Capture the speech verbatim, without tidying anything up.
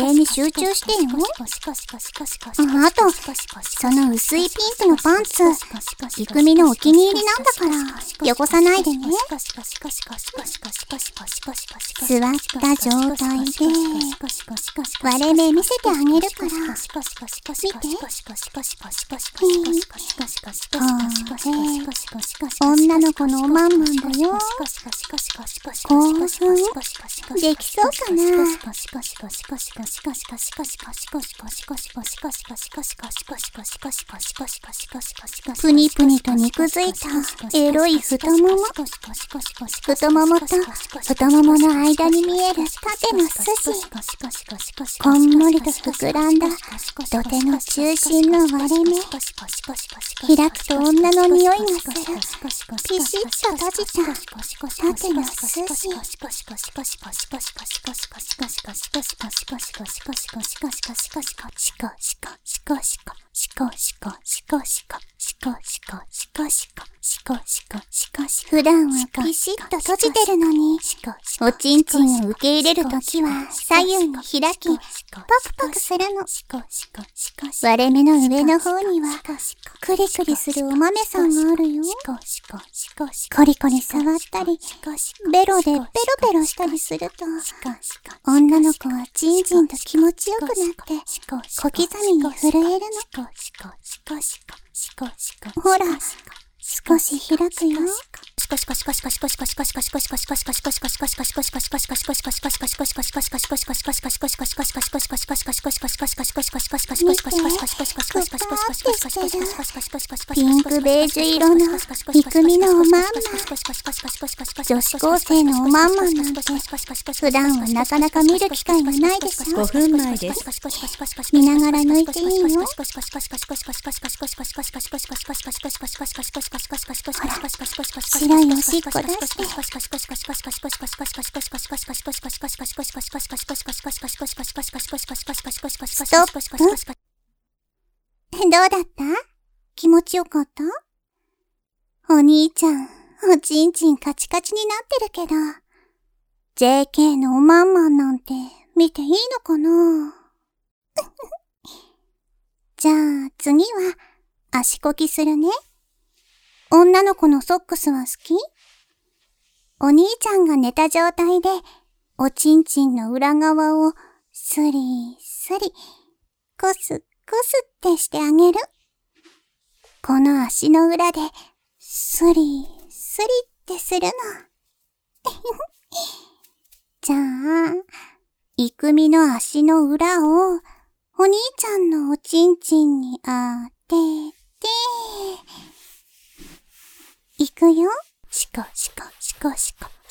声に集中してよ。あ、あと、その薄いピンクのパンツ、いくみのお気に入りなんだから、汚さないでね。座った状態で、割れ目見せてあげるから、見て。これ、女の子のおまんまんだよ。興奮できそうかな。プニプニと肉づいたエロい太もも。太ももと太ももの間に見える縦の筋。こんもりと膨らんだ土手の中心の割れ目。開くと女の匂いがする。ピシッと閉じた縦の筋。普段はピシッと閉じてるのに、おちんちんを受け入れるときは左右に開き、パクパクするの。割れ目の上の方には、クリクリするお豆さんがあるよ。コリコリ触ったり、ベロでペロペロしたりすると、女の子はチンチンと気持ちよくなって、小刻みに震えるの。ほら、少し開くよ。ピンクベージュ色のいくみのおまんま。女子高生のおまんまなんて普段はなかなか見る機会がないでしょ。 ごふんまえです。 見ながら抜いていいよ。ほら、白いおしっこ出して。ストップ。どうだった？気持ちよかった？お兄ちゃん、おちんちんカチカチになってるけど、ジェーケー のおまんまんなんて見ていいのかな？じゃあ次は足こきするね。女の子のソックスは好き？お兄ちゃんが寝た状態で、おちんちんの裏側をスリスリ、コスコスってしてあげる。この足の裏で、スリスリってするの。じゃあ、いくみの足の裏を、お兄ちゃんのおちんちんに当てて、いくよ。シコシコシコシコ